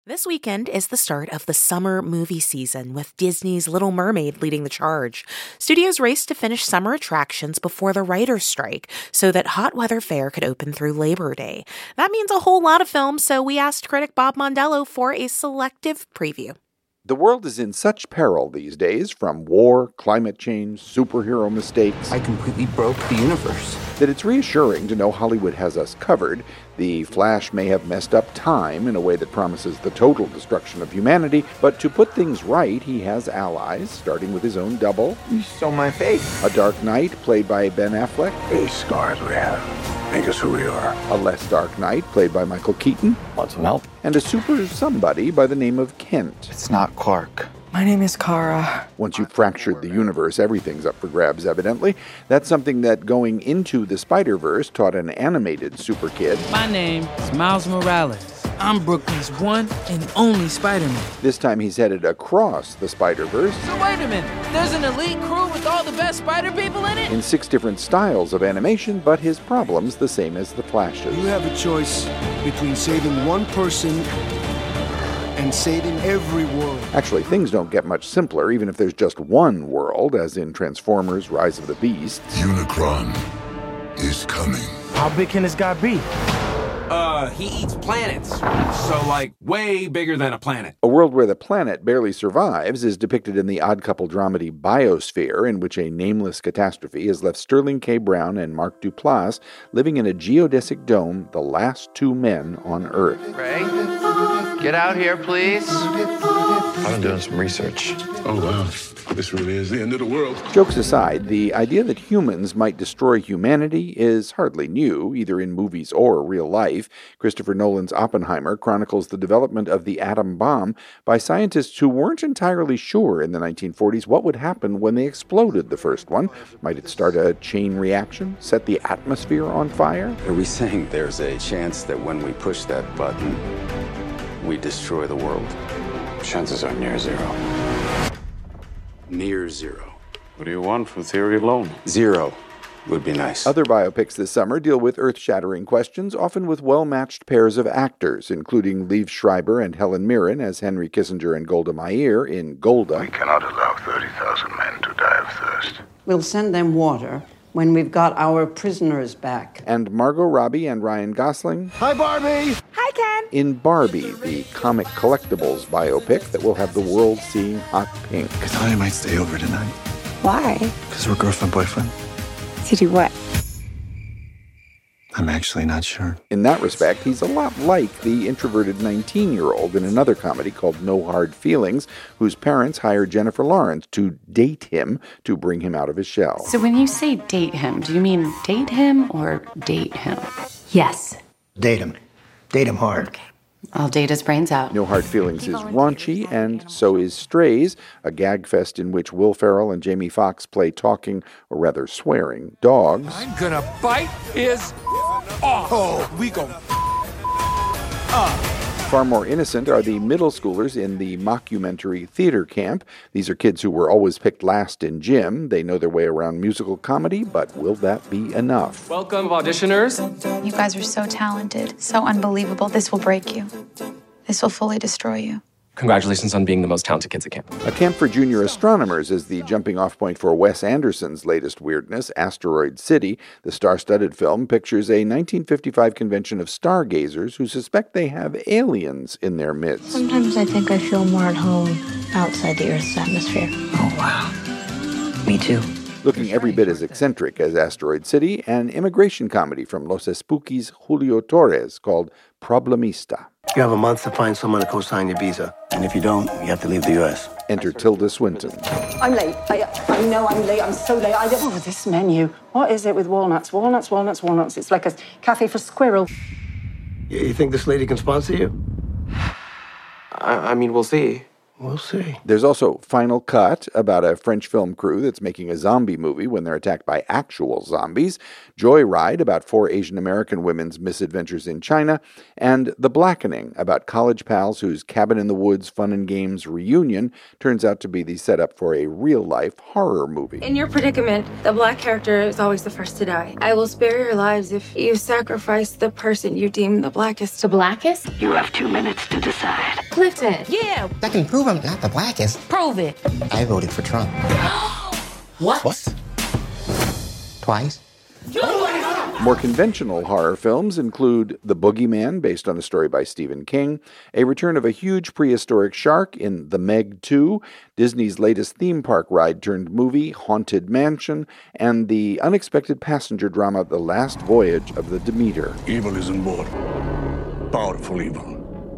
This weekend is the start of the summer movie season, with Disney's Little Mermaid leading the charge. Studios raced to finish summer attractions before the writer's strike so that Hot Weather Fair could open through Labor Day. That means a whole lot of films, so we asked critic Bob Mondello for a selective preview. The world is in such peril these days, from war, climate change, superhero mistakes. I completely broke the universe. That it's reassuring to know Hollywood has us covered. The Flash may have messed up time in a way that promises the total destruction of humanity, but to put things right, he has allies, starting with his own double. You stole my face. A Dark Knight, played by Ben Affleck. These scars we have make us who we are. A less Dark Knight, played by Michael Keaton. Want some help? And a super somebody by the name of Kent. It's not Clark. My name is Kara. Once you've fractured the universe, everything's up for grabs, evidently. That's something that going into the Spider-Verse taught an animated super kid. My name is Miles Morales. I'm Brooklyn's one and only Spider-Man. This time he's headed across the Spider-Verse. So wait a minute, there's an elite crew with all the best Spider people in it? In 6 different styles of animation, but his problem's the same as the Flash's. You have a choice between saving one person and saving every world. Actually, things don't get much simpler, even if there's just one world, as in Transformers: Rise of the Beast. Unicron is coming. How big can this guy be? He eats planets. So, like, way bigger than a planet. A world where the planet barely survives is depicted in the odd couple dramedy Biosphere, in which a nameless catastrophe has left Sterling K. Brown and Mark Duplass living in a geodesic dome, the last 2 men on Earth. Ray, get out here, please. I've been doing some research. Oh, wow. This really is the end of the world. Jokes aside, the idea that humans might destroy humanity is hardly new, either in movies or real life. Christopher Nolan's Oppenheimer chronicles the development of the atom bomb by scientists who weren't entirely sure in the 1940s what would happen when they exploded the first one. Might it start a chain reaction, set the atmosphere on fire? Are we saying there's a chance that when we push that button, we destroy the world? Chances are near zero. Near zero. What do you want from theory alone? 0 would be nice. Other biopics this summer deal with earth-shattering questions, often with well-matched pairs of actors, including Liev Schreiber and Helen Mirren as Henry Kissinger and Golda Meir in Golda. We cannot allow 30,000 men to die of thirst. We'll send them water when we've got our prisoners back. And Margot Robbie and Ryan Gosling. Hi, Barbie! Hi, Ken! In Barbie, the comic collectibles biopic that will have the world seeing hot pink. I thought I might stay over tonight. Why? Because we're girlfriend-boyfriend. To do what? I'm actually not sure. In that respect, he's a lot like the introverted 19-year-old in another comedy called No Hard Feelings, whose parents hired Jennifer Lawrence to date him to bring him out of his shell. So when you say date him, do you mean date him or date him? Yes. Date him. Date him hard. Okay. I'll date his brains out. No Hard Feelings is raunchy, and so is Strays, a gag fest in which Will Ferrell and Jamie Foxx play talking, or rather swearing, dogs. I'm gonna bite his off. Oh, we go. Far more innocent are the middle schoolers in the mockumentary Theater Camp. These are kids who were always picked last in gym. They know their way around musical comedy, but will that be enough? Welcome, auditioners. You guys are so talented, so unbelievable. This will break you. This will fully destroy you. Congratulations on being the most talented kids at camp. A Camp for Junior Astronomers is the jumping-off point for Wes Anderson's latest weirdness, Asteroid City. The star-studded film pictures a 1955 convention of stargazers who suspect they have aliens in their midst. Sometimes I think I feel more at home outside the Earth's atmosphere. Oh, wow. Me too. Looking every bit as eccentric as Asteroid City, an immigration comedy from Los Espookies' Julio Torres called Problemista. You have a month to find someone to co-sign your visa. And if you don't, you have to leave the U.S. Enter Tilda Swinton. I'm late. I know I'm late. I'm so late. Oh, this menu. What is it with walnuts? Walnuts, walnuts, walnuts. It's like a cafe for squirrel. You think this lady can sponsor you? I mean, we'll see. We'll see. There's also Final Cut, about a French film crew that's making a zombie movie when they're attacked by actual zombies. Joyride, about 4 Asian American women's misadventures in China. And The Blackening, about college pals whose cabin-in-the-woods fun and games reunion turns out to be the setup for a real-life horror movie. In your predicament, the black character is always the first to die. I will spare your lives if you sacrifice the person you deem the blackest. The blackest? You have 2 minutes to decide. Clifton. Yeah, I can prove I'm not the blackest. Prove it. I voted for Trump. What? Twice. More conventional horror films include The Boogeyman, based on a story by Stephen King, a return of a huge prehistoric shark in The Meg 2, Disney's latest theme park ride-turned-movie, Haunted Mansion, and the unexpected passenger drama The Last Voyage of the Demeter. Evil is on board. Powerful evil.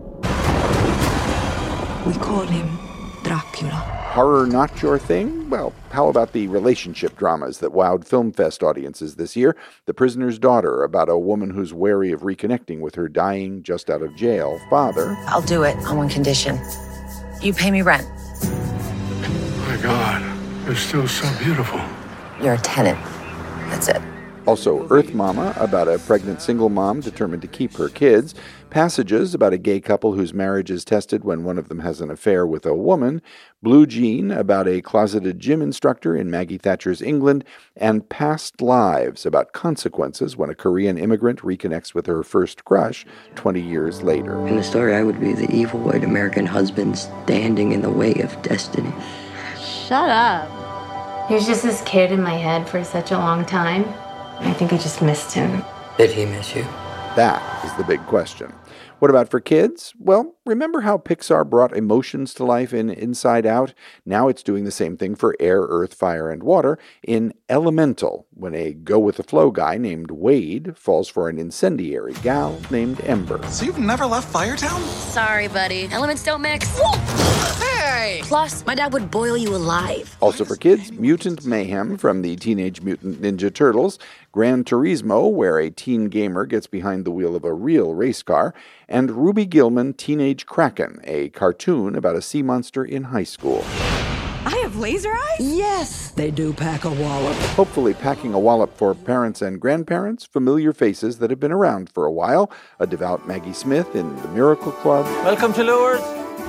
We call him Dracula. Horror not your thing? Well, how about the relationship dramas that wowed Film Fest audiences this year? The Prisoner's Daughter, about a woman who's wary of reconnecting with her dying, just-out-of-jail father. I'll do it on one condition. You pay me rent. My God, you're still so beautiful. You're a tenant. That's it. Also, Earth Mama, about a pregnant single mom determined to keep her kids. Passages, about a gay couple whose marriage is tested when one of them has an affair with a woman. Blue Jean, about a closeted gym instructor in Maggie Thatcher's England. And Past Lives, about consequences when a Korean immigrant reconnects with her first crush 20 years later. In the story, I would be the evil white American husband standing in the way of destiny. Shut up. He was just this kid in my head for such a long time. I think I just missed him. Did he miss you? That is the big question. What about for kids? Well, remember how Pixar brought emotions to life in Inside Out? Now it's doing the same thing for Air, Earth, Fire, and Water in Elemental, when a go-with-the-flow guy named Wade falls for an incendiary gal named Ember. So you've never left Firetown? Sorry, buddy. Elements don't mix. Hey! Plus, my dad would boil you alive. Also for kids, Mutant Mayhem from the Teenage Mutant Ninja Turtles, Gran Turismo, where a teen gamer gets behind the wheel of a real race car, and Ruby Gillman Teenage Kraken, a cartoon about a sea monster in high school. I have laser eyes? Yes, they do pack a wallop. Hopefully packing a wallop for parents and grandparents, familiar faces that have been around for a while, a devout Maggie Smith in The Miracle Club. Welcome to Lourdes.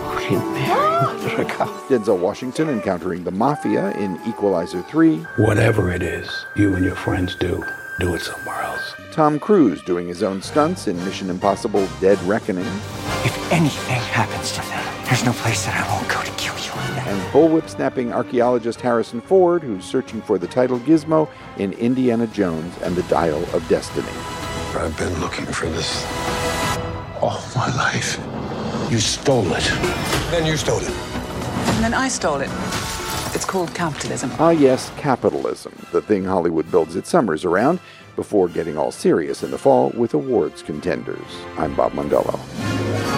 Denzel Washington encountering the Mafia in Equalizer 3. Whatever it is you and your friends do it somewhere else. Tom Cruise doing his own stunts in Mission Impossible Dead Reckoning. If anything happens to them, there's no place that I won't go to kill you. And bullwhip-snapping archaeologist Harrison Ford, who's searching for the title Gizmo in Indiana Jones and the Dial of Destiny. I've been looking for this all my life. You stole it. Then you stole it. And then I stole it. It's called capitalism. Ah yes, capitalism, the thing Hollywood builds its summers around, before getting all serious in the fall with awards contenders. I'm Bob Mondello.